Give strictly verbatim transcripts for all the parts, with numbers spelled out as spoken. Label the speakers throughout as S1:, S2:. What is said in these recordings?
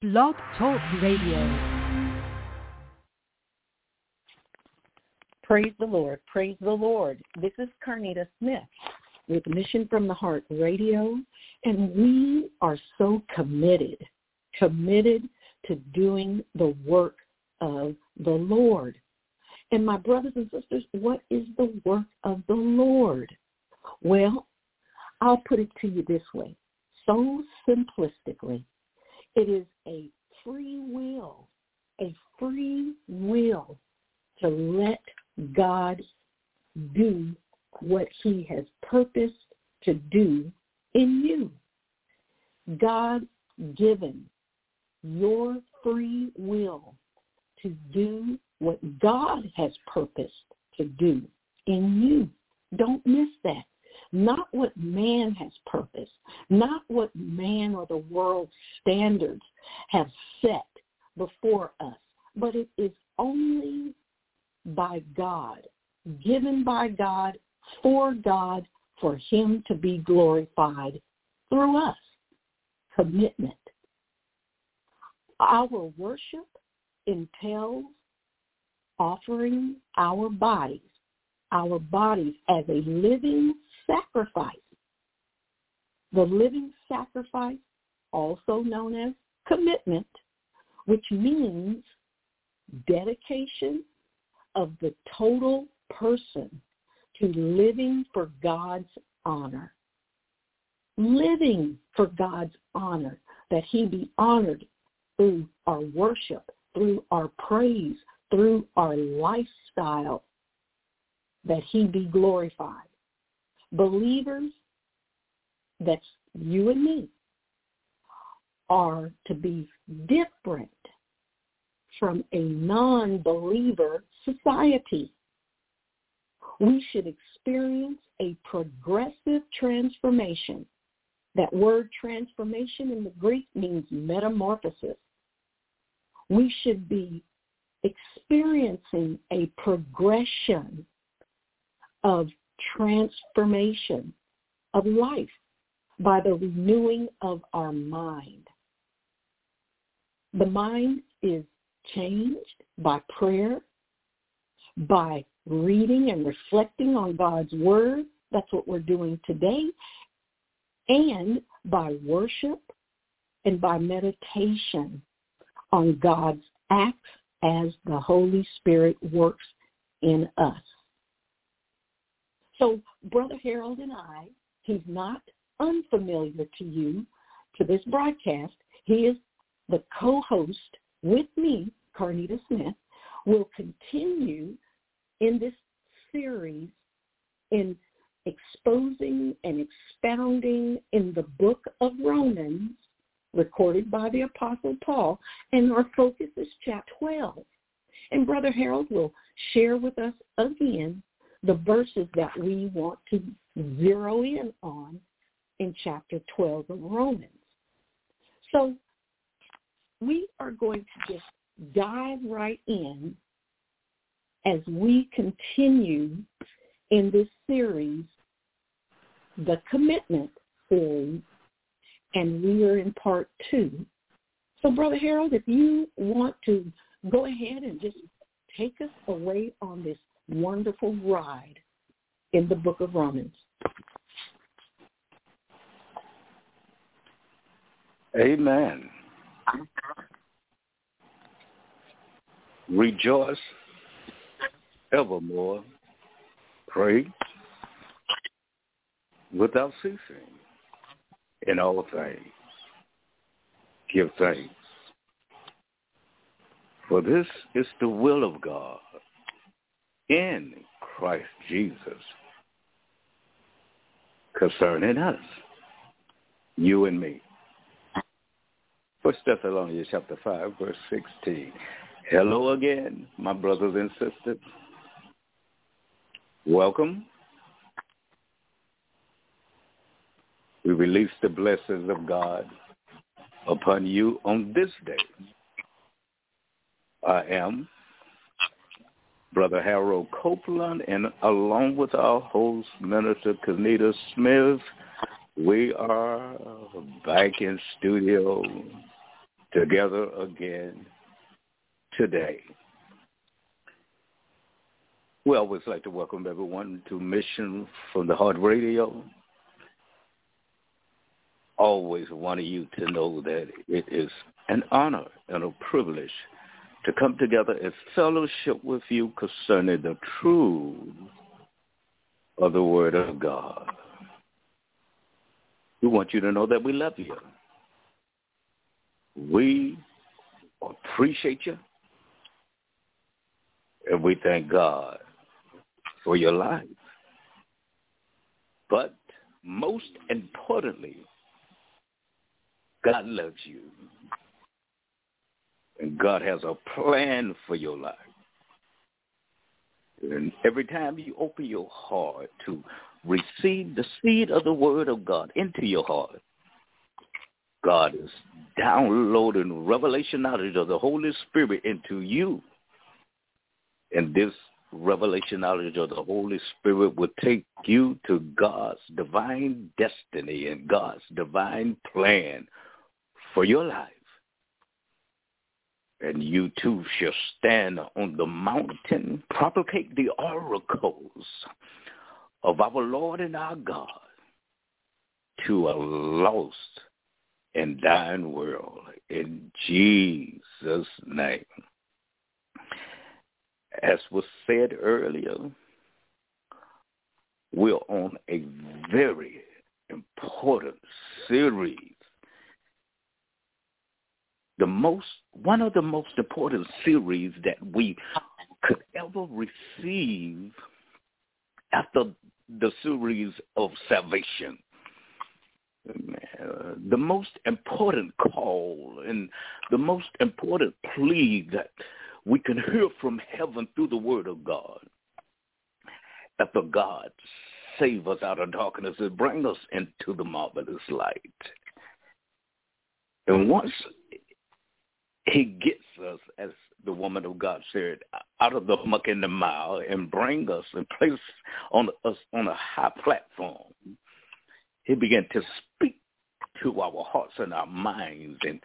S1: Blog Talk Radio.
S2: Praise the Lord. Praise the Lord. This is Carnita Smith with Mission from the Heart Radio, and we are so committed, committed to doing the work of the Lord. And my brothers and sisters, what is the work of the Lord? Well, I'll put it to you this way, so simplistically. It is a free will, a free will to let God do what he has purposed to do in you. God given your free will to do what God has purposed to do in you. Don't miss that. Not what man has purposed, not what man or the world's standards have set before us, but it is only by God, given by God, for God, for him to be glorified through us. Commitment. Our worship entails offering our bodies, our bodies as a living sacrifice. The living sacrifice, also known as commitment, which means dedication of the total person to living for God's honor. Living for God's honor, that he be honored through our worship, through our praise, through our lifestyle, that he be glorified. Believers, that's you and me, are to be different from a non-believer society. We should experience a progressive transformation. That word transformation in the Greek means metamorphosis. We should be experiencing a progression of transformation of life by the renewing of our mind. The mind is changed by prayer, by reading and reflecting on God's word. That's what we're doing today. And by worship and by meditation on God's acts as the Holy Spirit works in us. So Brother Harold and I, he's not unfamiliar to you, to this broadcast. He is the co-host with me, Carnita Smith, will continue in this series in exposing and expounding in the book of Romans, recorded by the Apostle Paul, and our focus is chapter twelve. And Brother Harold will share with us again the verses that we want to zero in on in chapter twelve of Romans. So we are going to just dive right in as we continue in this series, the commitment series, and we are in part two. So Brother Harold, if you want to go ahead and just take us away on this wonderful ride in the book of Romans.
S3: Amen. Rejoice evermore. Pray without ceasing. In all things, give thanks. For this is the will of God in Christ Jesus concerning us, you and me. First Thessalonians chapter five, verse sixteen. Hello again, my brothers and sisters. Welcome. We release the blessings of God upon you on this day. I am Brother Harold Copeland, and along with our host, Minister Carnita Smith, we are back in studio together again today. We always like to welcome everyone to Mission from the Heart Radio. Always want you to know that it is an honor and a privilege to come together and fellowship with you concerning the truth of the Word of God. We want you to know that we love you. We appreciate you, and we thank God for your life. But most importantly, God loves you, and God has a plan for your life. And every time you open your heart to receive the seed of the Word of God into your heart, God is downloading revelation knowledge of the Holy Spirit into you. And this revelation knowledge of the Holy Spirit will take you to God's divine destiny and God's divine plan for your life. And you too shall stand on the mountain, propagate the oracles of our Lord and our God to a lost and dying world, in Jesus' name. As was said earlier, we're on a very important series. The most, one of the most important series that we could ever receive after the series of salvation. Uh, the most important call and the most important plea that we can hear from heaven through the Word of God. After God save us out of darkness and bring us into the marvelous light. And once he gets us, as the woman of God said, out of the muck and the mire and bring us and place on us on a high platform, he began to speak to our hearts and our minds, and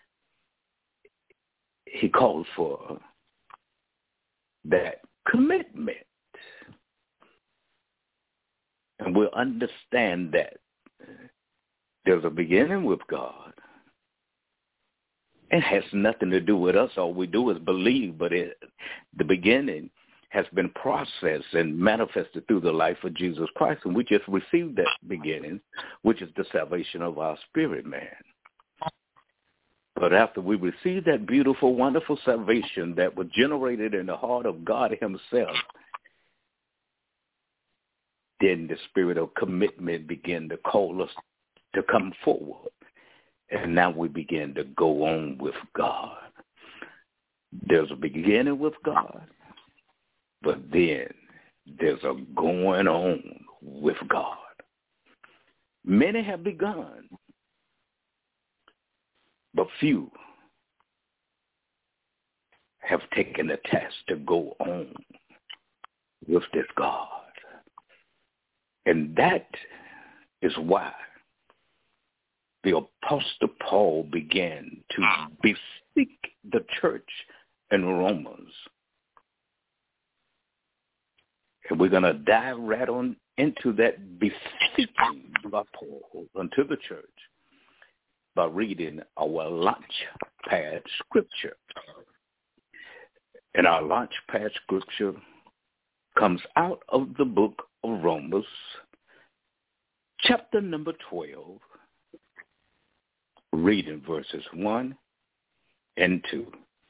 S3: he called for that commitment. And we'll understand that there's a beginning with God. It has nothing to do with us. All we do is believe, but it, the beginning has been processed and manifested through the life of Jesus Christ, and we just received that beginning, which is the salvation of our spirit, man. But after we received that beautiful, wonderful salvation that was generated in the heart of God himself, then the spirit of commitment began to call us to come forward. And now we begin to go on with God. There's a beginning with God, but then there's a going on with God. Many have begun, but few have taken the task to go on with this God. And that is why the Apostle Paul began to beseech the church in Romans. And we're going to dive right on into that beseeching by Paul unto the church by reading our launch pad scripture. And our launch pad scripture comes out of the book of Romans, chapter number twelve, reading verses one and two.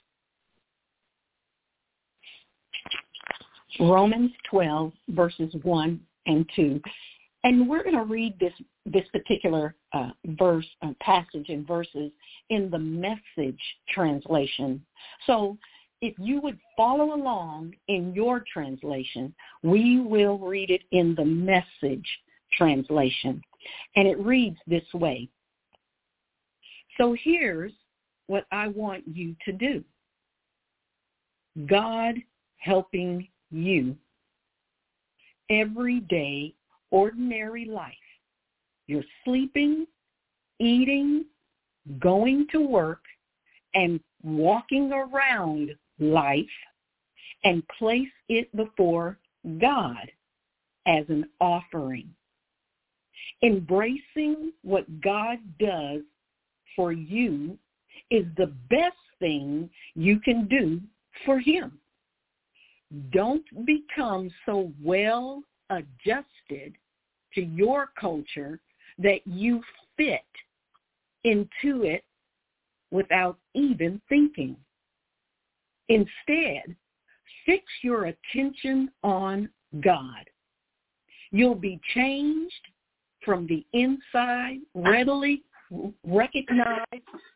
S2: Romans twelve, verses one and two. And we're going to read this this particular uh, verse, uh, passage and verses in the Message translation. So if you would follow along in your translation, we will read it in the Message translation. And it reads this way. So here's what I want you to do. God helping you. Everyday, ordinary life. You're sleeping, eating, going to work, and walking around life and place it before God as an offering. Embracing what God does for you is the best thing you can do for him. Don't become so well adjusted to your culture that you fit into it without even thinking. Instead, fix your attention on God. You'll be changed from the inside, readily recognize,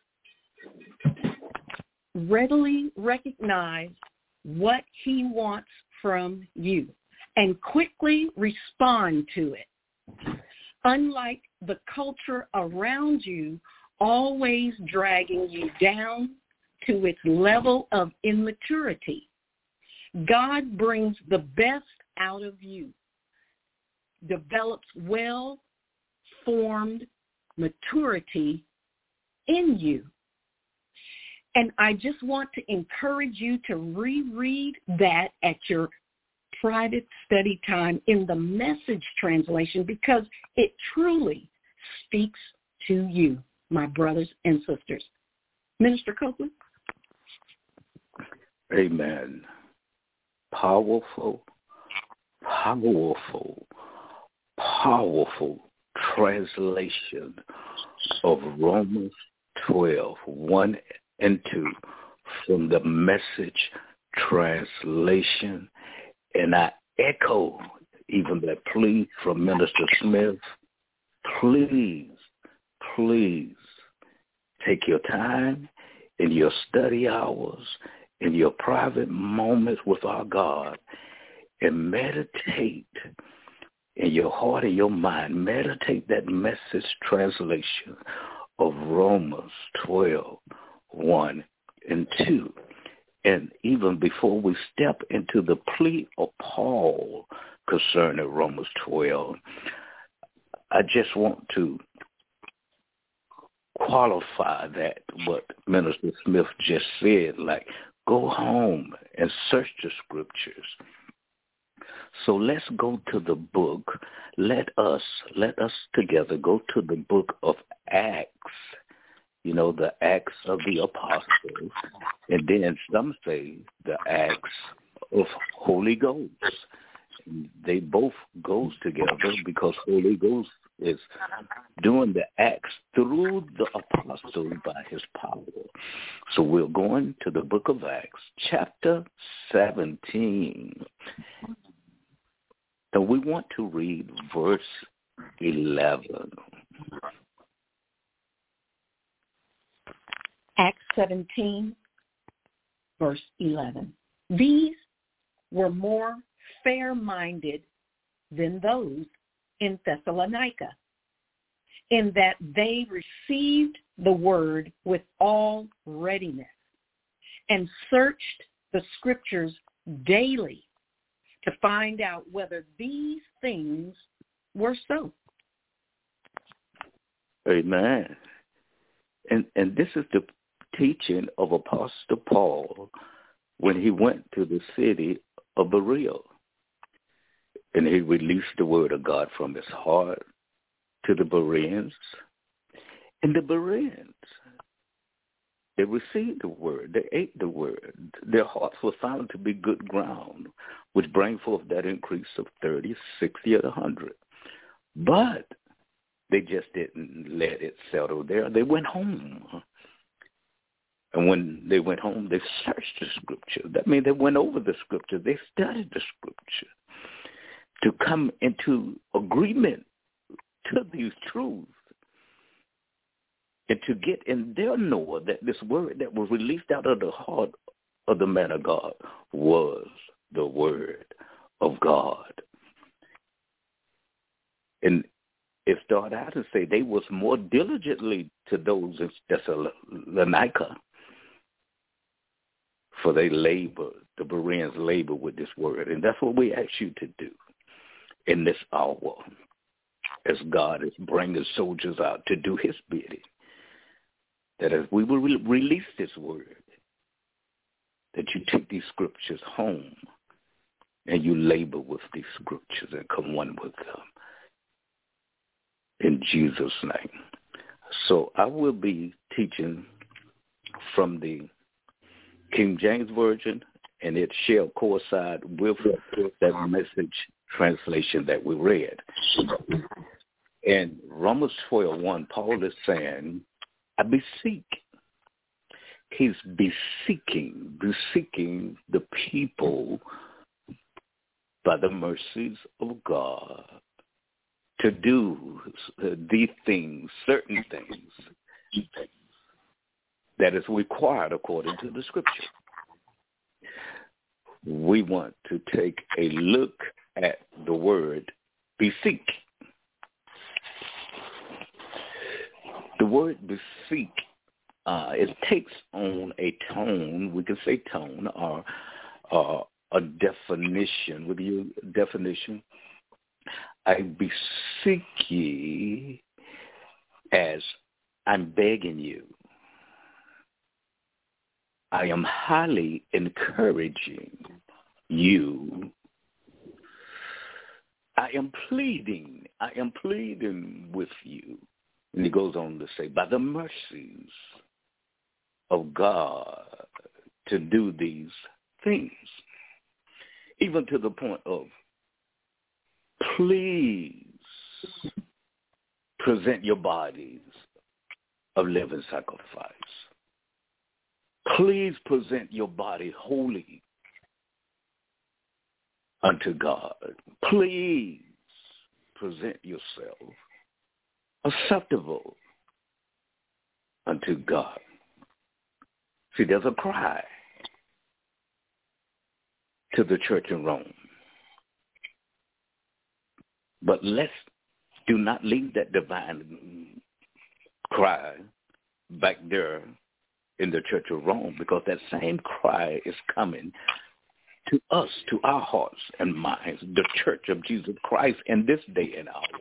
S2: readily recognize what he wants from you and quickly respond to it. Unlike the culture around you always dragging you down to its level of immaturity, God brings the best out of you, develops well-formed maturity in you. And I just want to encourage you to reread that at your private study time in the Message translation, because it truly speaks to you, my brothers and sisters. Minister Copeland?
S3: Amen. Powerful, powerful, powerful translation of Romans twelve, one and two from the Message translation. And I echo even that plea from Minister Smith. Please, please take your time in your study hours, in your private moments with our God, and meditate in your heart and your mind. Meditate that Message translation of Romans twelve, one and two. And even before we step into the plea of Paul concerning Romans twelve, I just want to qualify that what Minister Smith just said, like, go home and search the scriptures. So let's go to the book. Let us, let us together go to the book of Acts. You know, the Acts of the Apostles, and then some say the Acts of Holy Ghost. And they both goes together because Holy Ghost is doing the acts through the apostles by his power. So we're going to the book of Acts, chapter seventeen. And we want to read verse eleven.
S2: Acts seventeen, verse eleven. These were more fair-minded than those in Thessalonica, in that they received the word with all readiness and searched the scriptures daily to find out whether these things were so.
S3: Amen. And and this is the teaching of Apostle Paul when he went to the city of Berea. And he released the word of God from his heart to the Bereans. And the Bereans, they received the word. They ate the word. Their hearts were found to be good ground, which bring forth that increase of thirty, sixty, or one hundred. But they just didn't let it settle there. They went home. And when they went home, they searched the scripture. That means they went over the scripture. They studied the scripture to come into agreement to these truths and to get in their know that this word that was released out of the heart of the man of God was the word of God. And it started out to say they was more diligently to those in Thessalonica, for they labor, the Bereans labor with this word. And that's what we ask you to do in this hour, as God is bringing soldiers out to do his bidding. that as we will re- release this word, that you take these scriptures home and you labor with these scriptures and come one with them. In Jesus' name. So I will be teaching from the King James Version, and it shall coincide with that Message translation that we read. In Romans twelve one, Paul is saying, I beseech. He's beseeching, beseeching the people by the mercies of God to do these things, certain things that is required according to the scripture. We want to take a look at the word beseech. The word beseech, uh, it takes on a tone, we can say tone, or uh, a definition. With your definition, I beseech ye as I'm begging you. I am highly encouraging you. I am pleading. I am pleading with you. And he goes on to say, by the mercies of God to do these things. Even to the point of, please present your bodies a living sacrifice. Please present your body holy unto God. Please present yourself acceptable unto God. See, there's a cry to the church in Rome. But let's do not leave that divine cry back there in the church of Rome, because that same cry is coming to us, to our hearts and minds, the church of Jesus Christ in this day and hour.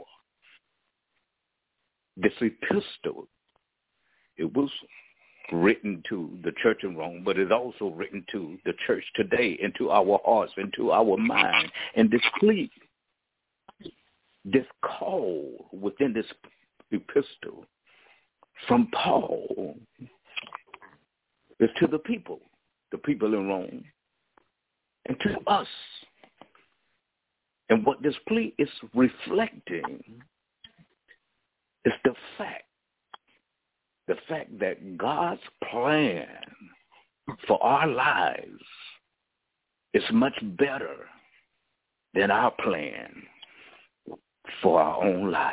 S3: This epistle, it was written to the church in Rome, but it's also written to the church today, into our hearts, into our mind. And this plea, this call within this epistle from Paul is to the people, the people in Rome, and to us. And what this plea is reflecting is the fact, the fact that God's plan for our lives is much better than our plan for our own life.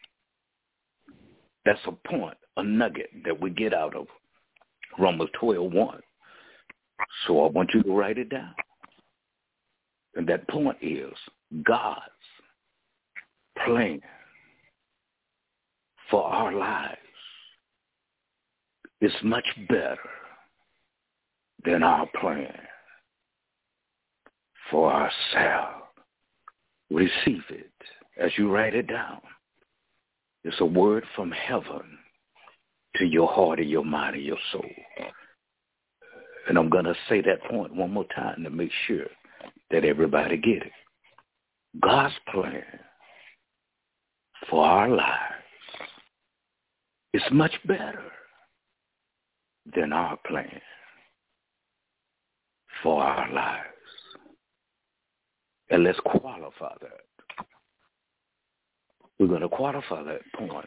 S3: That's a point, a nugget that we get out of Romans twelve one. So I want you to write it down. And that point is God's plan for our lives is much better than our plan for ourselves. Receive it as you write it down. It's a word from heaven to your heart and your mind and your soul. And I'm going to say that point one more time to make sure that everybody get it. God's plan for our lives is much better than our plan for our lives. And let's qualify that. We're going to qualify that point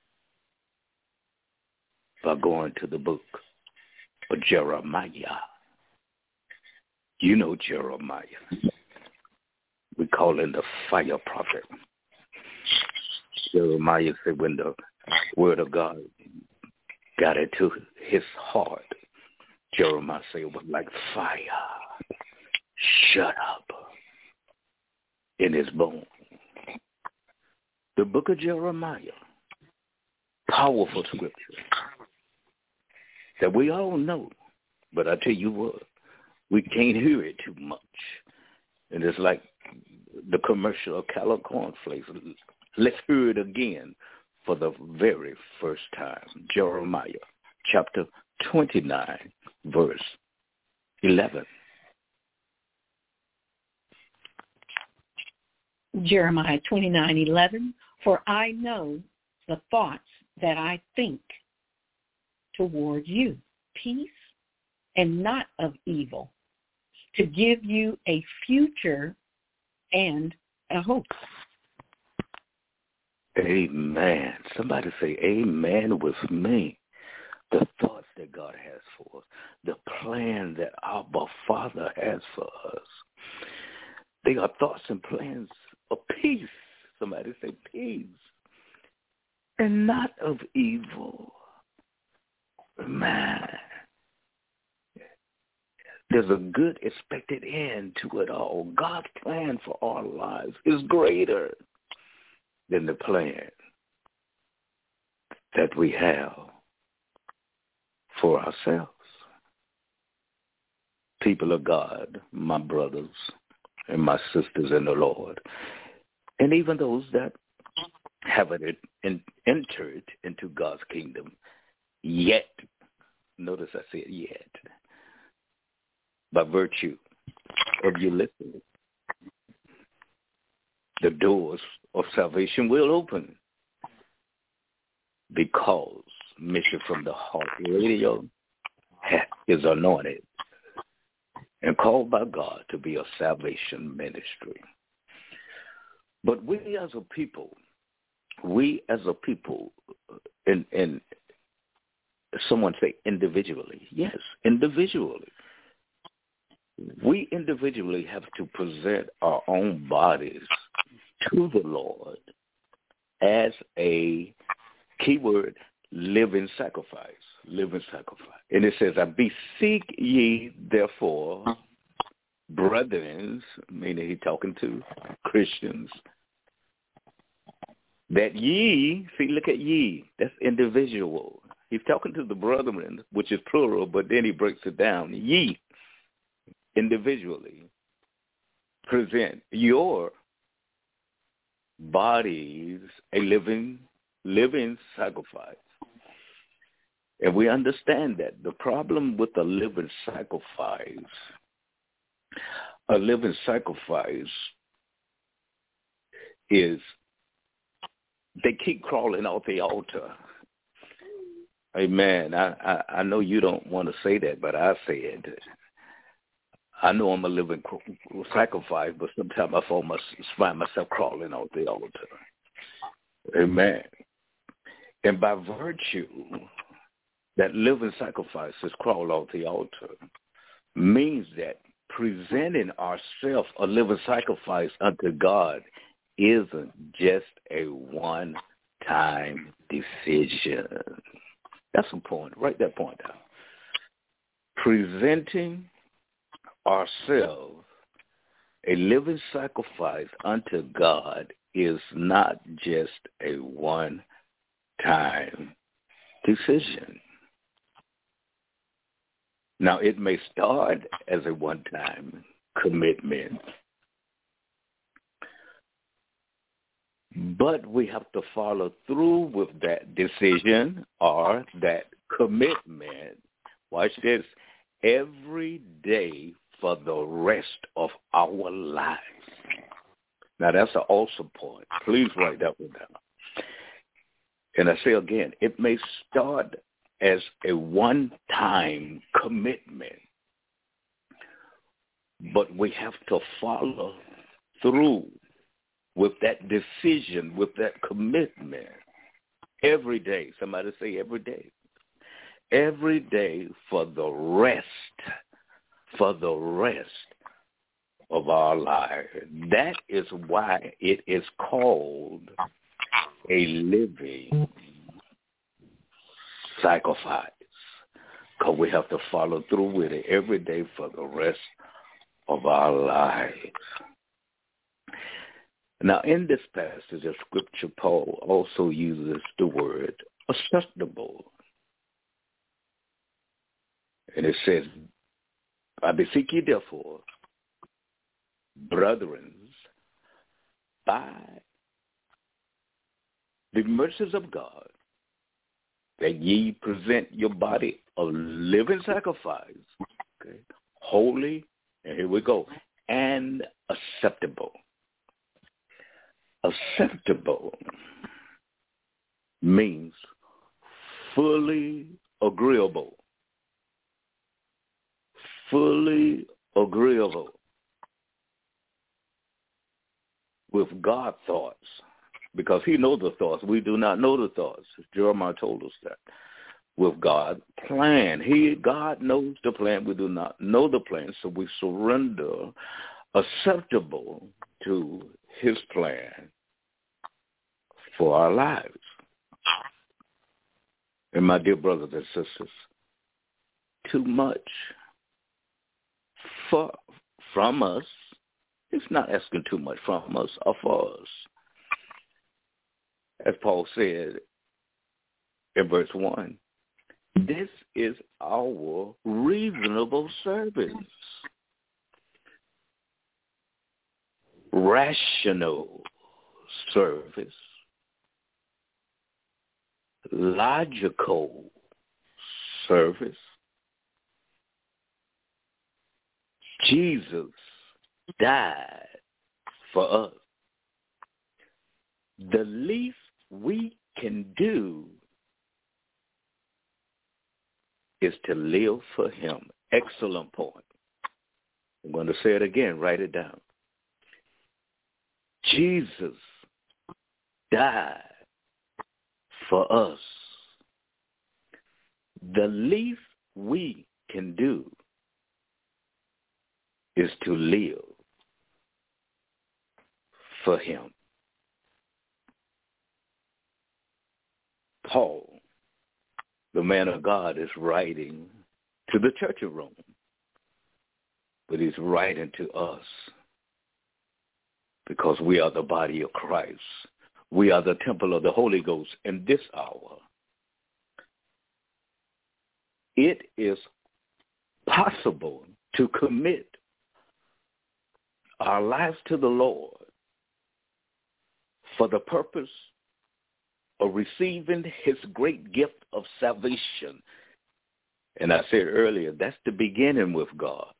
S3: by going to the book of Jeremiah. You know Jeremiah. We call him the fire prophet. Jeremiah said when the word of God got into his heart, Jeremiah said it was like fire shut up in his bones. The book of Jeremiah, powerful scripture that we all know, but I tell you what, we can't hear it too much. And it's like the commercial of Calla Cornflakes. Let's hear it again for the very first time. Jeremiah chapter twenty-nine, verse eleven.
S2: Jeremiah twenty-nine eleven. For I know the thoughts that I think toward you, peace and not of evil, to give you a future and a hope.
S3: Amen. Somebody say amen with me. The thoughts that God has for us, the plan that our Father has for us, they are thoughts and plans of peace. Somebody say peace and not of evil. Man, there's a good expected end to it all. God's plan for our lives is greater than the plan that we have for ourselves. People of God, my brothers and my sisters in the Lord, and even those that haven't entered into God's kingdom yet. Notice I said yet. By virtue of you listening, the doors of salvation will open, because Mission from the Heart Radio is anointed and called by God to be a salvation ministry. But we as a people, we as a people, and, and someone say individually, yes, individually, we individually have to present our own bodies to the Lord as a keyword, living sacrifice, living sacrifice. And it says, I beseech ye therefore, brethren, meaning he's talking to Christians, that ye, see, look at ye, that's individual. He's talking to the brethren, which is plural, but then he breaks it down. Ye, individually, present your bodies a living, living sacrifice. And we understand that the problem with a living sacrifice, a living sacrifice is they keep crawling off the altar. Amen. I, I, I know you don't want to say that, but I say it. I know I'm a living sacrifice, but sometimes I find myself, find myself crawling off the altar. Amen. And by virtue, that living sacrifice is crawl off the altar, means that presenting ourselves a living sacrifice unto God isn't just a one-time decision. That's the point. Write that point down. Presenting ourselves a living sacrifice unto God is not just a one-time decision. Now, it may start as a one-time commitment, but we have to follow through with that decision or that commitment. Watch this. Every day for the rest of our lives. Now, that's an awesome point. Please write that one down. And I say again, it may start as a one-time commitment, but we have to follow through with that decision, with that commitment every day. Somebody say every day. Every day for the rest, for the rest of our lives. That is why it is called a living sacrifice, because we have to follow through with it every day for the rest of our lives. Now, in this passage of Scripture, Paul also uses the word acceptable. And it says, I beseech you, therefore, brethren, by the mercies of God, that ye present your body a living sacrifice, okay, holy, and here we go, and acceptable. Acceptable means fully agreeable. Fully agreeable with God's thoughts, because he knows the thoughts. We do not know the thoughts. Jeremiah told us that. With God's plan. He, God knows the plan. We do not know the plan, so we surrender acceptable to his plan for our lives. And my dear brothers and sisters, too much for, from us. It's not asking too much from us or for us. As Paul said in verse one, this is our reasonable service. Rational service. Logical service. Jesus died for us. The least we can do is to live for him. Excellent point. I'm going to say it again. Write it down. Jesus died for us. The least we can do is to live for him. Paul, the man of God, is writing to the church of Rome, but he's writing to us because we are the body of Christ. We are the temple of the Holy Ghost in this hour. It is possible to commit our lives to the Lord for the purpose of receiving his great gift of salvation. And I said earlier, that's the beginning with God.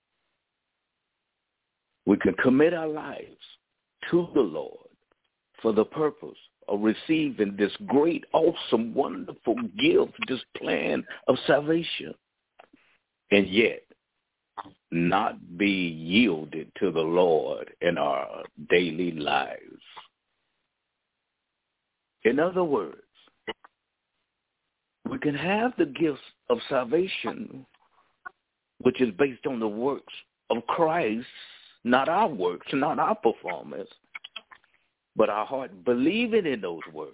S3: We can commit our lives to the Lord for the purpose of receiving this great, awesome, wonderful gift, this plan of salvation, and yet not be yielded to the Lord in our daily lives. In other words, we can have the gifts of salvation, which is based on the works of Christ, not our works, not our performance, but our heart believing in those works.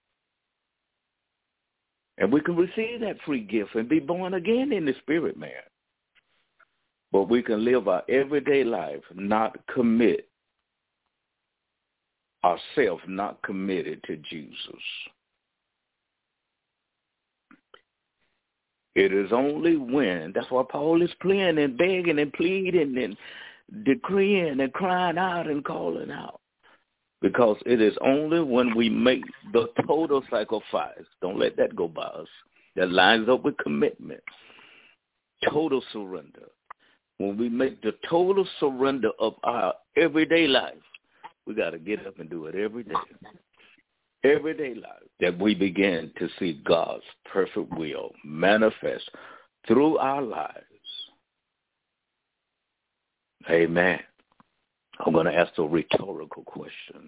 S3: And we can receive that free gift and be born again in the spirit, man. But we can live our everyday life, not commit ourselves, not committed to Jesus. It is only when, that's why Paul is pleading and begging and pleading and decreeing and crying out and calling out. Because it is only when we make the total sacrifice, don't let that go by us, that lines up with commitment, total surrender. When we make the total surrender of our everyday life, we got to get up and do it every day. Everyday life, that we begin to see God's perfect will manifest through our lives. Amen. I'm going to ask a rhetorical question.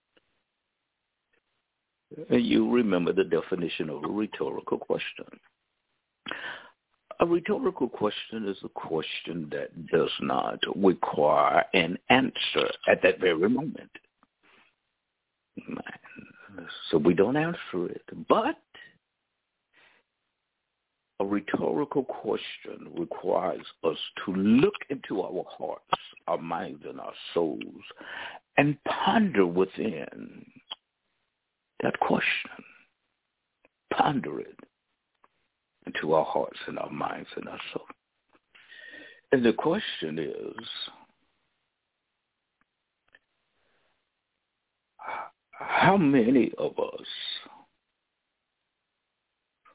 S3: And you remember the definition of a rhetorical question. A rhetorical question is a question that does not require an answer at that very moment. So we don't answer it. But a rhetorical question requires us to look into our hearts, our minds, and our souls and ponder within that question. Ponder it into our hearts and our minds and our soul. And the question is, how many of us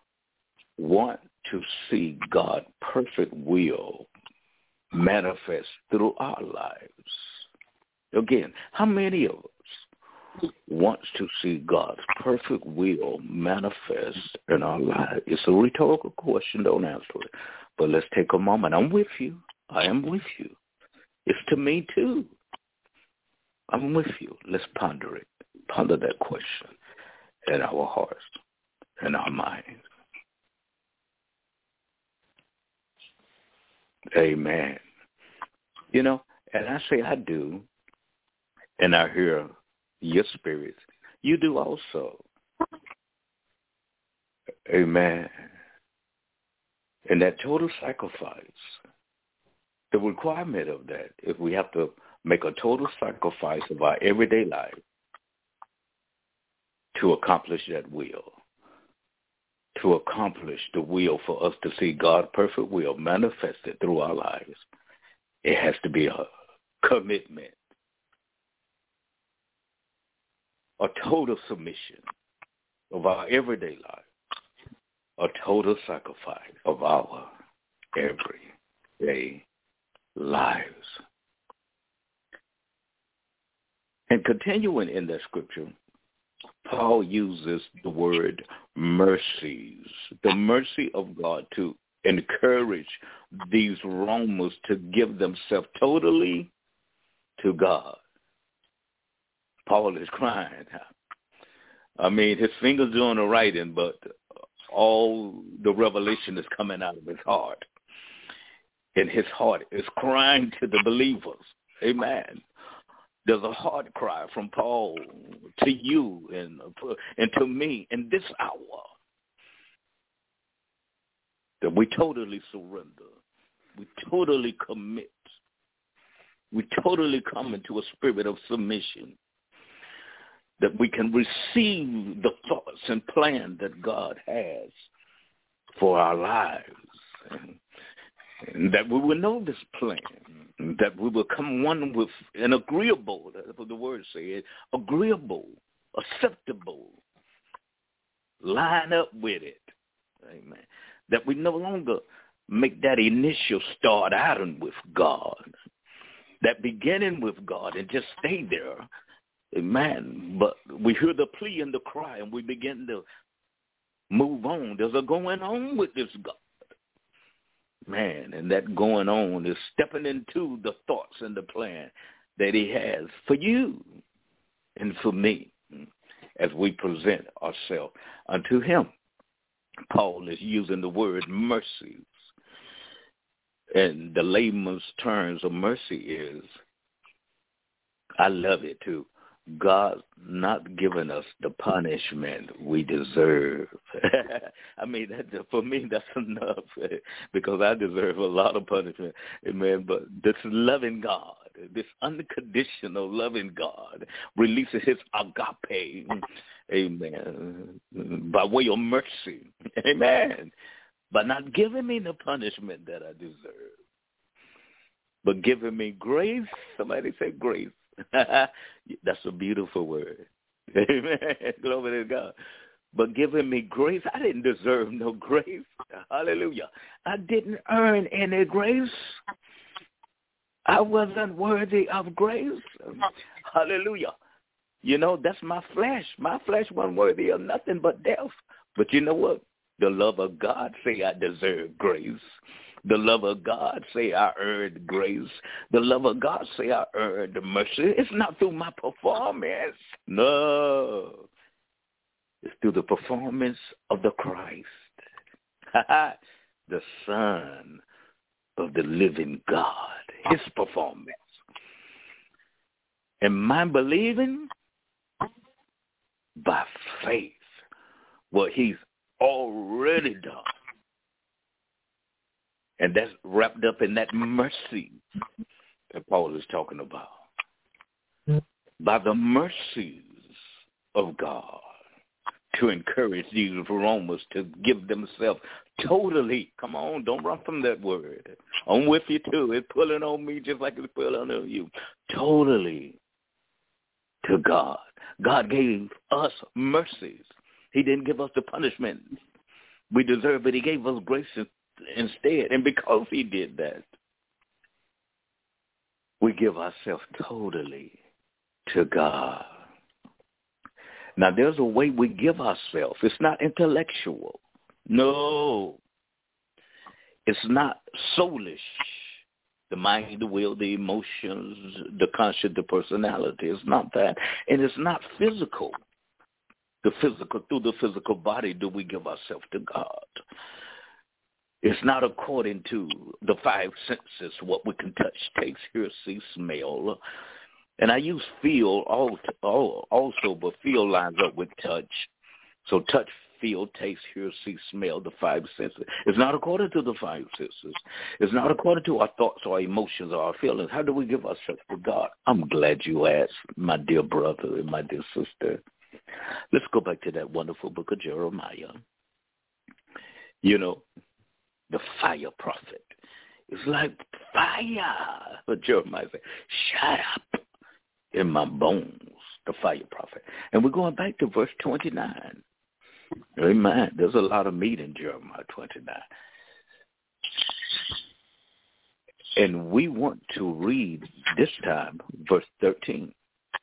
S3: want to see God's perfect will manifest through our lives. Again, how many of us wants to see God's perfect will manifest in our lives? It's a rhetorical question. Don't answer it. But let's take a moment. I'm with you. I am with you. It's to me too. I'm with you. Let's ponder it. Ponder that question in our hearts and our minds. Amen. You know, and I say I do, and I hear your spirit. You do also. Amen. And that total sacrifice, the requirement of that, if we have to make a total sacrifice of our everyday life to accomplish that will, to accomplish the will for us to see God's perfect will manifested through our lives, it has to be a commitment, a total submission of our everyday life, a total sacrifice of our everyday lives. And continuing in that scripture, Paul uses the word mercies, the mercy of God, to encourage these Romans to give themselves totally to God. Paul is crying. I mean, his fingers doing the writing, but all the revelation is coming out of his heart. And his heart is crying to the believers. Amen. There's a heart cry from Paul to you and, and to me in this hour that we totally surrender. We totally commit. We totally come into a spirit of submission, that we can receive the thoughts and plan that God has for our lives, and, and that we will know this plan, that we will come one with an agreeable, that's what the word says, agreeable, acceptable, line up with it. Amen. That we no longer make that initial start out with God, that beginning with God and just stay there. Amen. But we hear the plea and the cry and we begin to move on. There's a going on with this God. Man, and that going on is stepping into the thoughts and the plan that he has for you and for me as we present ourselves unto him. Paul is using the word mercies. And the layman's terms of mercy is, I love it too, God not giving us the punishment we deserve. I mean, that, for me, that's enough because I deserve a lot of punishment. Amen. But this loving God, this unconditional loving God releases his agape, amen, by way of mercy. Amen. By not giving me the punishment that I deserve, but giving me grace. Somebody say grace. That's a beautiful word. Amen. Glory to God. But giving me grace, I didn't deserve no grace. Hallelujah. I didn't earn any grace. I wasn't worthy of grace. Hallelujah. You know, that's my flesh. My flesh wasn't worthy of nothing but death. But you know what? The love of God say I deserve grace. The love of God say I earned grace. The love of God say I earned mercy. It's not through my performance. No. It's through the performance of the Christ, the Son of the living God, his performance. And my believing by faith what he's already done. And that's wrapped up in that mercy that Paul is talking about. By the mercies of God to encourage these Romans to give themselves totally, come on, don't run from that word. I'm with you too. It's pulling on me just like it's pulling on you. Totally to God. God gave us mercies. He didn't give us the punishment we deserve, but he gave us grace instead. And because he did that, we give ourselves totally to God. Now, there's a way we give ourselves. It's not intellectual. No. It's not soulish. The mind, the will, the emotions, the conscience, the personality. It's not that. And it's not physical. The physical, through the physical body do we give ourselves to God. It's not according to the five senses, what we can touch, taste, hear, see, smell. And I use feel also, but feel lines up with touch. So touch, feel, taste, hear, see, smell, the five senses. It's not according to the five senses. It's not according to our thoughts or our emotions or our feelings. How do we give ourselves to God? I'm glad you asked, my dear brother and my dear sister. Let's go back to that wonderful book of Jeremiah. You know, the fire prophet. It's like fire. But Jeremiah said, shut up in my bones, the fire prophet. And we're going back to verse twenty-nine. Amen. There's a lot of meat in Jeremiah twenty-nine. And we want to read this time verse thirteen.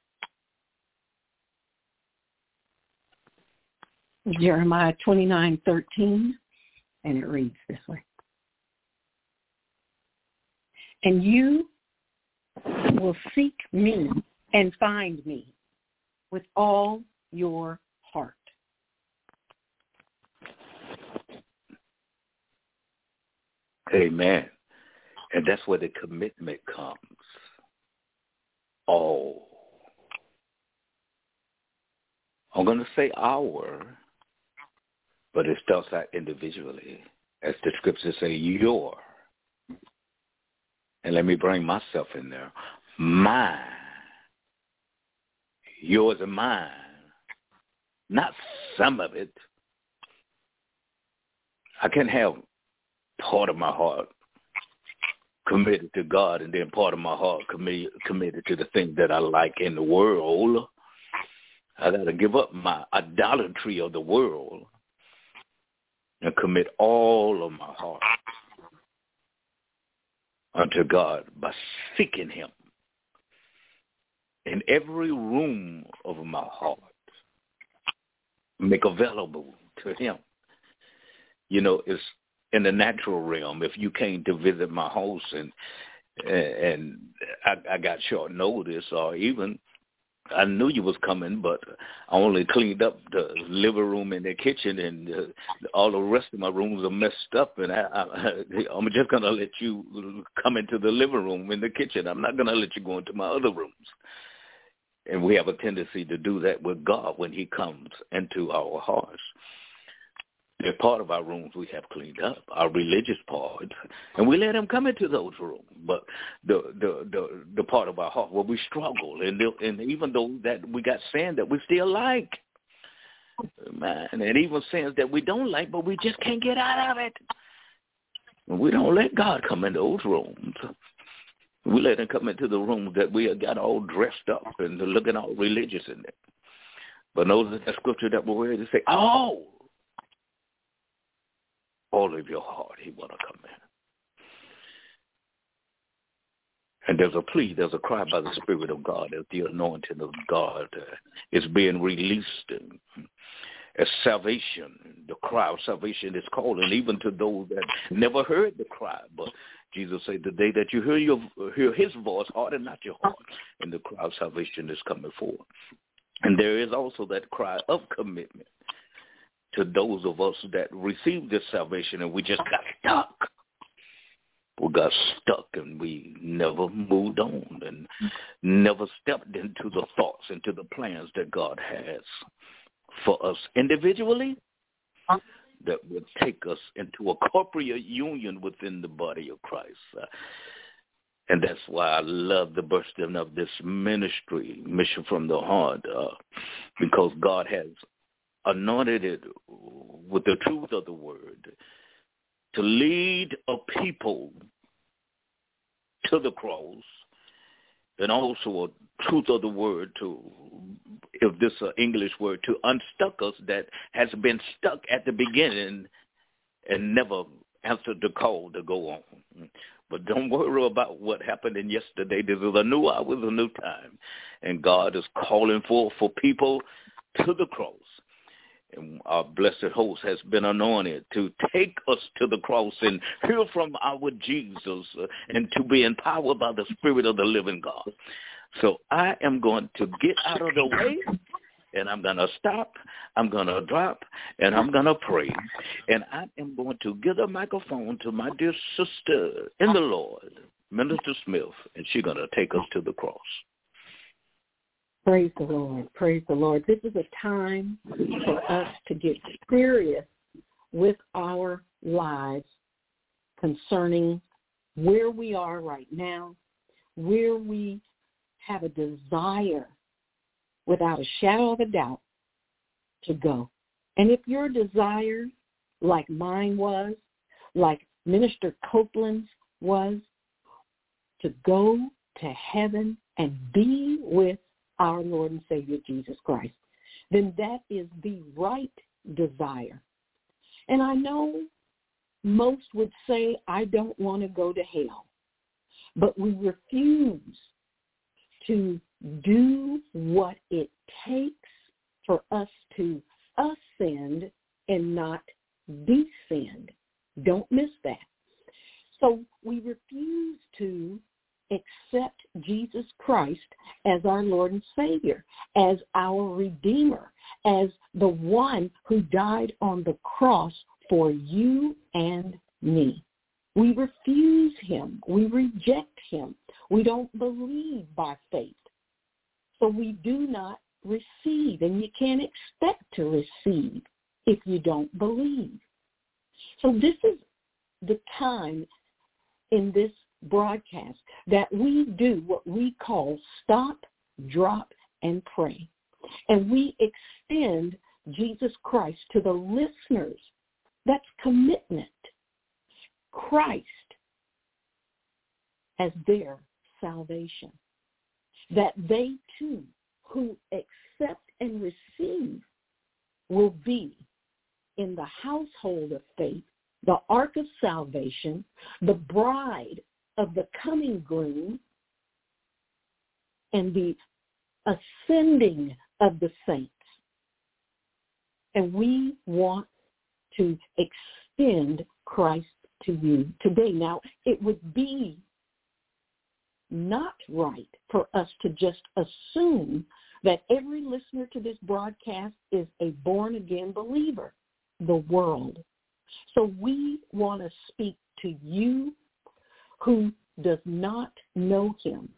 S2: Jeremiah twenty-nine thirteen, and it reads this way. And you will seek me and find me with all your heart.
S3: Amen. And that's where the commitment comes. Oh. I'm going to say our, but it starts out individually. As the scriptures say, your. And let me bring myself in there. Mine. Yours and mine. Not some of it. I can have part of my heart committed to God and then part of my heart committed committed to the things that I like in the world. I got to give up my idolatry of the world and commit all of my heart unto God by seeking him in every room of my heart. Make available to him. You know, it's in the natural realm. If you came to visit my house and and I, I got short notice, or even I knew you was coming, but I only cleaned up the living room and the kitchen, and uh, all the rest of my rooms are messed up. And I, I, I'm just gonna let you come into the living room and the kitchen. I'm not gonna let you go into my other rooms. And we have a tendency to do that with God when he comes into our hearts. They're part of our rooms we have cleaned up, our religious part, and we let him come into those rooms. But the the the, the part of our heart where we struggle, and the, and even though that we got sin that we still like, man, and even sins that we don't like, but we just can't get out of it. And we don't let God come into those rooms. We let him come into the room that we got all dressed up and looking all religious in it. But notice that scripture that we're ready to say, oh, all of your heart, he want to come in. And there's a plea, there's a cry by the Spirit of God as the anointing of God uh, is being released. And as salvation, the cry of salvation is calling even to those that never heard the cry. But Jesus said, the day that you hear your hear his voice, harden not your heart. And the cry of salvation is coming forward. And there is also that cry of commitment to those of us that received this salvation and we just got stuck. We got stuck and we never moved on and never stepped into the thoughts, into the plans that God has for us individually that would take us into a corporate union within the body of Christ. Uh, and that's why I love the bursting of this ministry, Mission from the Heart, uh, because God has anointed it with the truth of the word to lead a people to the cross, and also a truth of the word to, if this is an English word, to unstuck us that has been stuck at the beginning and never answered the call to go on. But don't worry about what happened in yesterday. This is a new hour, a new time. And God is calling for, for people to the cross. And our blessed host has been anointed to take us to the cross and hear from our Jesus uh, and to be empowered by the Spirit of the living God. So I am going to get out of the way, and I'm going to stop, I'm going to drop, and I'm going to pray. And I am going to give the microphone to my dear sister in the Lord, Minister Smith, and she's going to take us to the cross.
S2: Praise the Lord. Praise the Lord. This is a time for us to get serious with our lives concerning where we are right now, where we have a desire without a shadow of a doubt to go. And if your desire, like mine was, like Minister Copeland's was, to go to heaven and be with our Lord and Savior Jesus Christ, then that is the right desire. And I know most would say, I don't want to go to hell, but we refuse to do what it takes for us to ascend and not descend. Don't miss that. So we refuse to accept Jesus Christ as our Lord and Savior, as our Redeemer, as the one who died on the cross for you and me. We refuse him. We reject him. We don't believe by faith. So we do not receive, and you can't expect to receive if you don't believe. So this is the time in this broadcast that we do what we call stop, drop, and pray. And we extend Jesus Christ to the listeners. That's commitment. Christ as their salvation. That they too, who accept and receive, will be in the household of faith, the ark of salvation, the bride of the coming groom, and the ascending of the saints. And we want to extend Christ to you today. Now, it would be not right for us to just assume that every listener to this broadcast is a born-again believer, the world. So we want to speak to you who does not know him,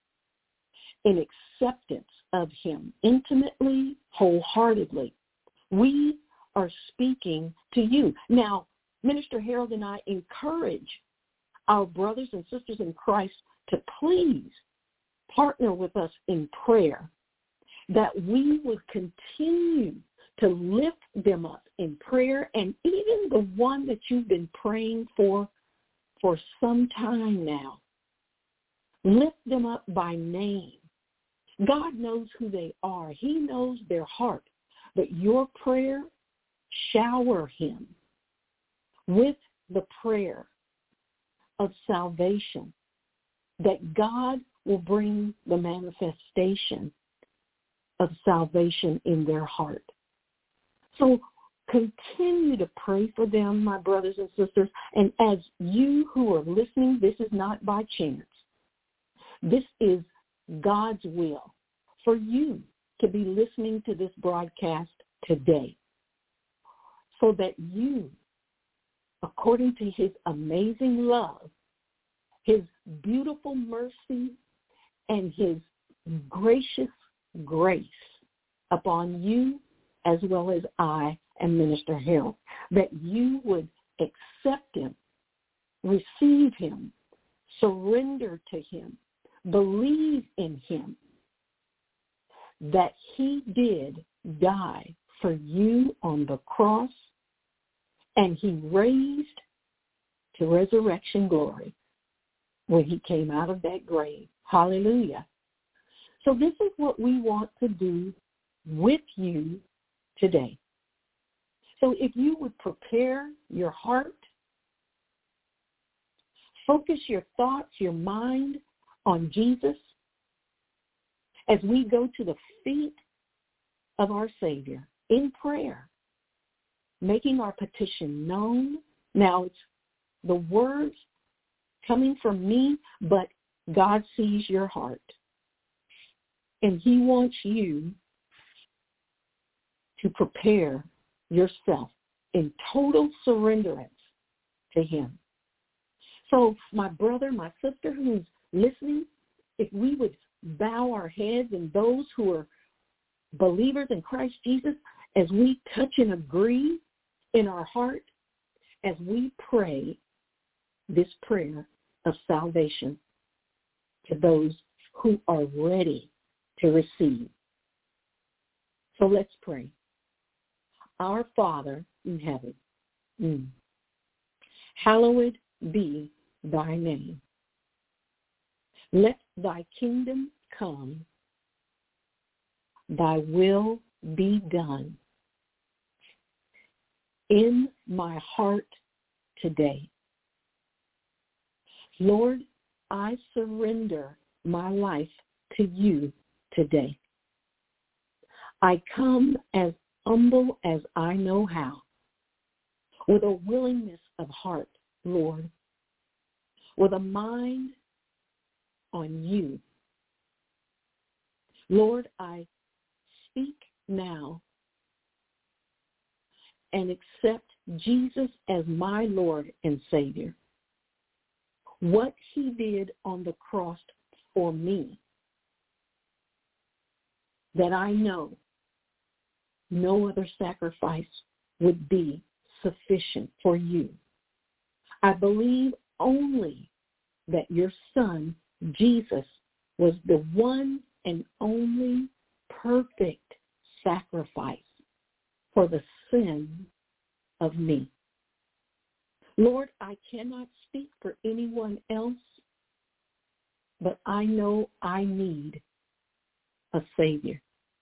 S2: in acceptance of him, intimately, wholeheartedly. We are speaking to you. Now, Minister Harold and I encourage our brothers and sisters in Christ to please partner with us in prayer, that we would continue to lift them up in prayer, and even the one that you've been praying for for some time now. Lift them up by name. God knows who they are. He knows their heart. But your prayer, shower him with the prayer of salvation, that God will bring the manifestation of salvation in their heart. So continue to pray for them, my brothers and sisters. And as you who are listening, this is not by chance. This is God's will for you to be listening to this broadcast today, so that you, according to his amazing love, his beautiful mercy, and his gracious grace upon you, as well as I and Minister Harold, that you would accept him, receive him, surrender to him, believe in him, that he did die for you on the cross, and he raised to resurrection glory when he came out of that grave. Hallelujah. So this is what we want to do with you today. So if you would prepare your heart, focus your thoughts, your mind on Jesus as we go to the feet of our Savior in prayer, making our petition known. Now it's the words coming from me, but God sees your heart. And he wants you to prepare yourself in total surrenderance to him. So my brother, my sister who's listening, if we would bow our heads, and those who are believers in Christ Jesus, as we touch and agree in our heart, as we pray this prayer of salvation to those who are ready to receive. So let's pray. Our Father in heaven, mm, hallowed be thy name. Let thy kingdom come, thy will be done in my heart today. Lord, I surrender my life to you today. I come as humble as I know how, with a willingness of heart, Lord, with a mind on you. Lord, I speak now and accept Jesus as my Lord and Savior. What he did on the cross for me, that I know no other sacrifice would be sufficient for you. I believe only that your Son, Jesus, was the one and only perfect sacrifice for the sin of me. Lord, I cannot speak for anyone else, but I know I need a Savior.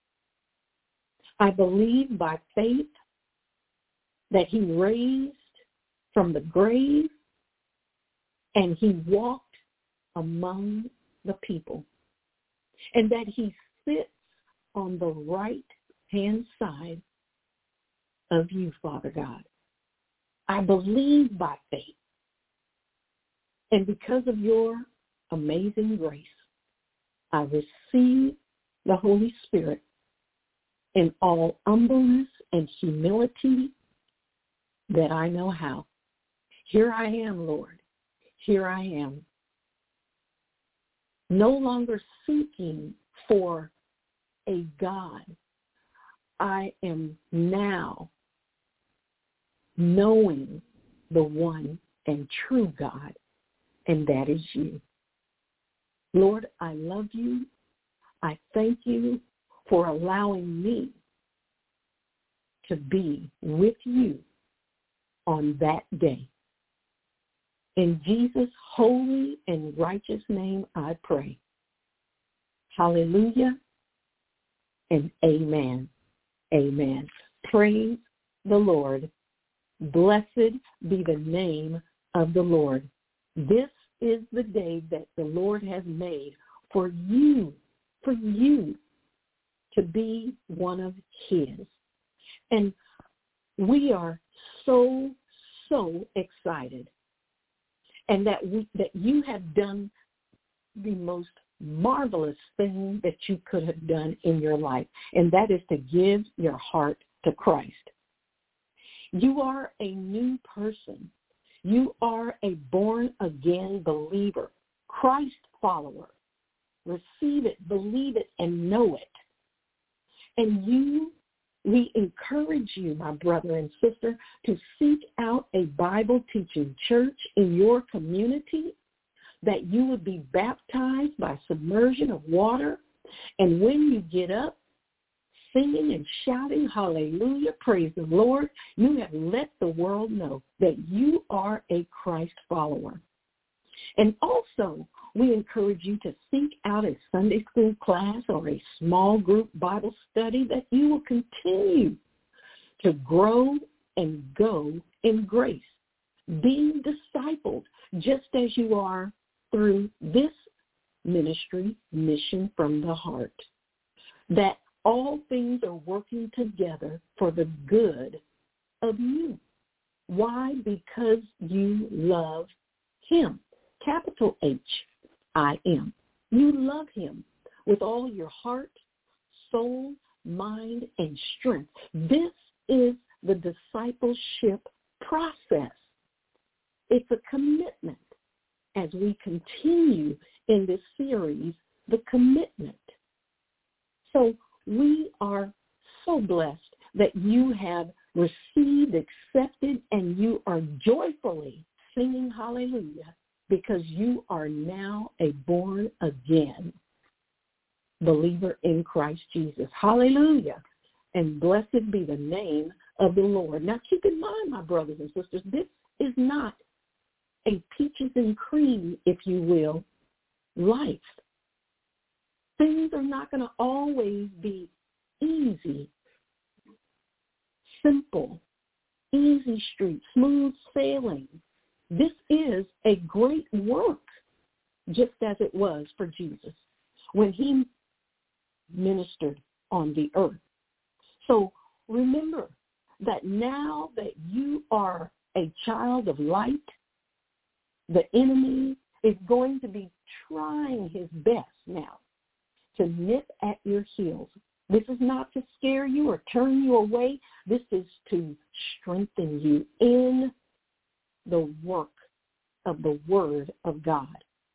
S2: I believe by faith that he raised from the grave and he walked among the people, and that he sits on the right-hand side of you, Father God. I believe by faith. And because of your amazing grace, I receive the Holy Spirit in all humbleness and humility that I know how. Here I am, Lord. Here I am. No longer seeking for a God. I am now knowing the one and true God, and that is you. Lord, I love you. I thank you for allowing me to be with you on that day. In Jesus' holy and righteous name I pray. Hallelujah and amen. Amen. Praise the Lord. Blessed be the name of the Lord. This is the day that the Lord has made for you, for you to be one of his. And we are so, so excited. And that we, that you have done the most marvelous thing that you could have done in your life, and that is to give your heart to Christ. You are a new person. You are a born-again believer, Christ follower. Receive it, believe it, and know it. And you, we encourage you, my brother and sister, to seek out a Bible-teaching church in your community, that you would be baptized by submersion of water. And when you get up, singing and shouting, hallelujah, praise the Lord, you have let the world know that you are a Christ follower. And also, we encourage you to seek out a Sunday school class or a small group Bible study, that you will continue to grow and go in grace, being discipled just as you are through this ministry, Mission from the Heart, that all things are working together for the good of you. Why? Because you love him. Capital H I M. You love him with all your heart, soul, mind, and strength. This is the discipleship process. It's a commitment. As we continue in this series, the commitment. So we are so blessed that you have received, accepted, and you are joyfully singing hallelujah because you are now a born again believer in Christ Jesus. Hallelujah. And blessed be the name of the Lord. Now keep in mind, my brothers and sisters, this is not a peaches and cream, if you will, life. Things are not going to always be easy, simple, easy street, smooth sailing. This is a great work, just as it was for Jesus when he ministered on the earth. So remember that now that you are a child of light, the enemy is going to be trying his best now to nip at your heels. This is not to scare you or turn you away. This is to strengthen you in the work of the Word of God.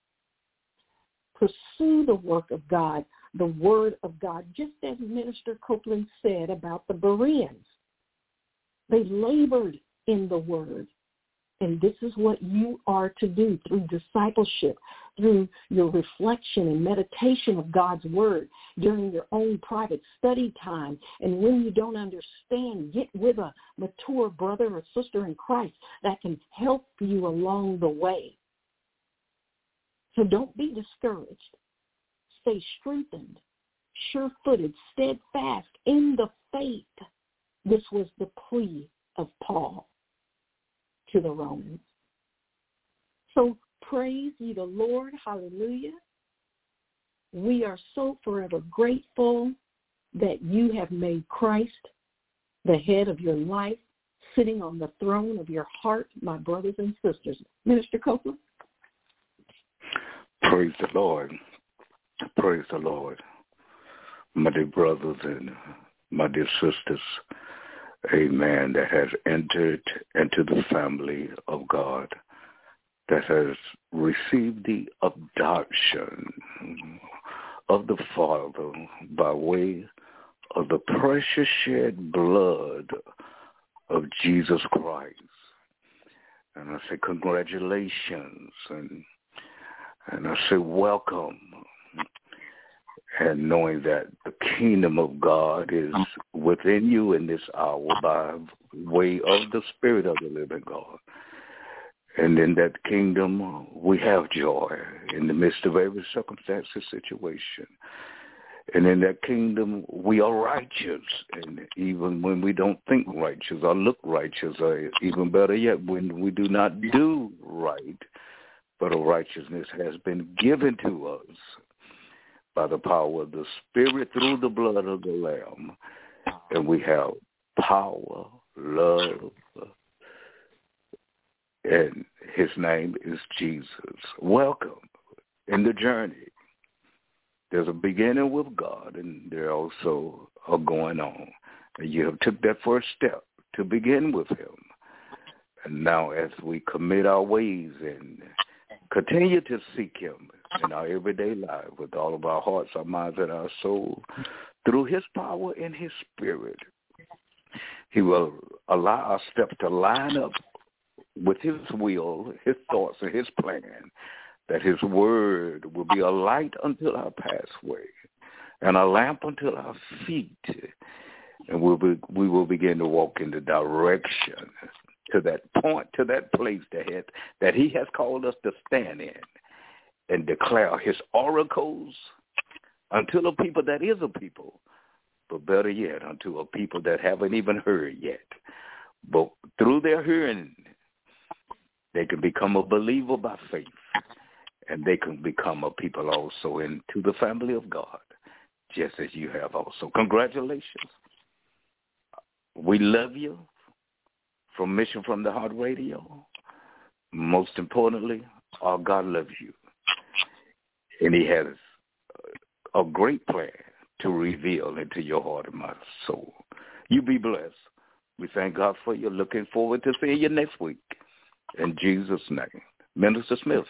S2: Pursue the work of God, the Word of God, just as Minister Copeland said about the Bereans. They labored in the Word. And this is what you are to do through discipleship, through your reflection and meditation of God's Word, during your own private study time. And when you don't understand, get with a mature brother or sister in Christ that can help you along the way. So don't be discouraged. Stay strengthened, sure-footed, steadfast in the faith. This was the plea of Paul to the Romans. So praise ye the Lord. Hallelujah. We are so forever grateful that you have made Christ the head of your life, sitting on the throne of your heart, my brothers and sisters. Minister Copeland.
S3: Praise the Lord. Praise the Lord. My dear brothers and my dear sisters, amen, that has entered into the family of God, that has received the adoption of the Father by way of the precious shed blood of Jesus Christ. And I say congratulations, and and I say welcome, and knowing that the kingdom of God is within you in this hour by way of the Spirit of the living God. And in that kingdom, we have joy in the midst of every circumstance or situation. And in that kingdom, we are righteous. And even when we don't think righteous or look righteous, or even better yet, when we do not do right, but a righteousness has been given to us by the power of the Spirit through the blood of the Lamb. And we have power, love, and his name is Jesus. Welcome in the journey. There's a beginning with God, and there also are going on. And you have took that first step to begin with him. And now as we commit our ways and continue to seek him in our everyday life with all of our hearts, our minds, and our soul, through his power and his Spirit, he will allow our steps to line up with his will, his thoughts, and his plan, that his word will be a light until our pathway and a lamp until our feet, and we'll be, we will begin to walk in the direction to that point, to that place that, that he has called us to stand in and declare his oracles unto a people that is a people, but better yet, unto a people that haven't even heard yet. But through their hearing, they can become a believer by faith, and they can become a people also into the family of God, just as you have also. Congratulations. We love you from Mission from the Heart Radio. Most importantly, our God loves you, and he has a great plan to reveal into your heart and my soul. You be blessed. We thank God for you. Looking forward to seeing you next week. In Jesus' name. Minister Smith.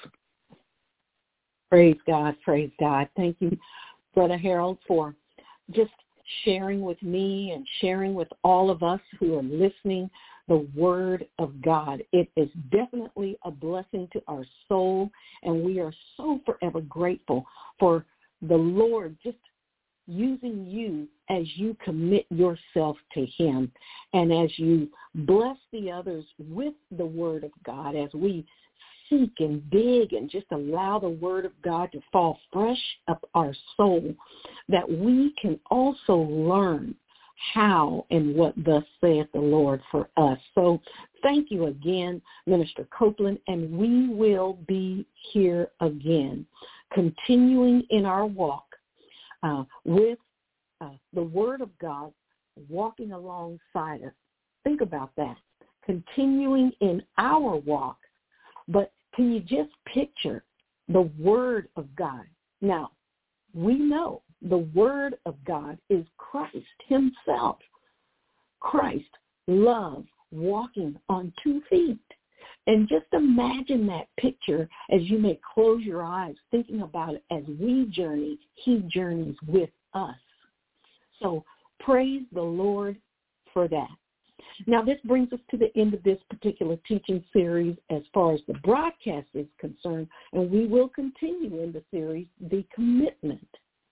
S2: Praise God. Praise God. Thank you, Brother Harold, for just sharing with me and sharing with all of us who are listening the Word of God. It is definitely a blessing to our soul, and we are so forever grateful for the Lord just using you as you commit yourself to him and as you bless the others with the Word of God, as we seek and dig and just allow the Word of God to fall fresh up our soul, that we can also learn how and what thus saith the Lord for us. So thank you again, Minister Copeland, and we will be here again, continuing in our walk uh, with uh, the Word of God walking alongside us. Think about that, continuing in our walk. But can you just picture the Word of God? Now, we know the Word of God is Christ himself. Christ, love, walking on two feet. And just imagine that picture as you may close your eyes, thinking about it. As we journey, he journeys with us. So praise the Lord for that. Now, this brings us to the end of this particular teaching series as far as the broadcast is concerned, and we will continue in the series, The Commitment.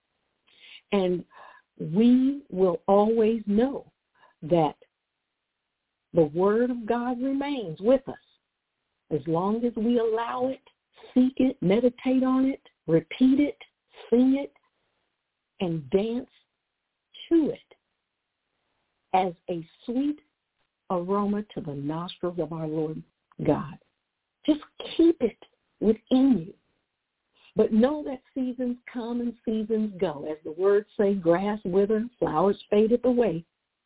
S2: And we will always know that the Word of God remains with us as long as we allow it, seek it, meditate on it, repeat it, sing it, and dance to it as a sweet aroma to the nostrils of our Lord God. Just keep it within you. But know that seasons come and seasons go. As the words say, grass withers, flowers fadeth away.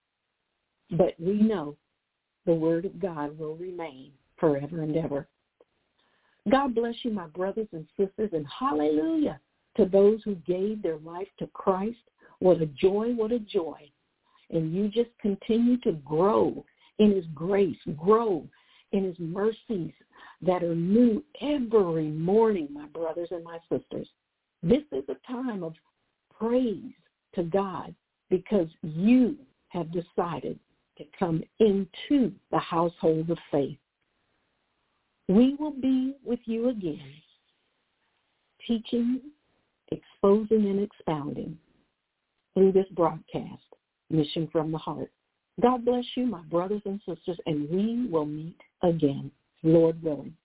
S2: But we know the Word of God will remain forever and ever. God bless you, my brothers and sisters, and hallelujah to those who gave their life to Christ. What a joy, what a joy. And you just continue to grow in his grace, grow in his mercies that are new every morning, my brothers and my sisters. This is a time of praise to God because you have decided to come into the household of faith. We will be with you again, teaching, exposing, and expounding through this broadcast, Mission from the Heart. God bless you, my brothers and sisters, and we will meet again, Lord willing.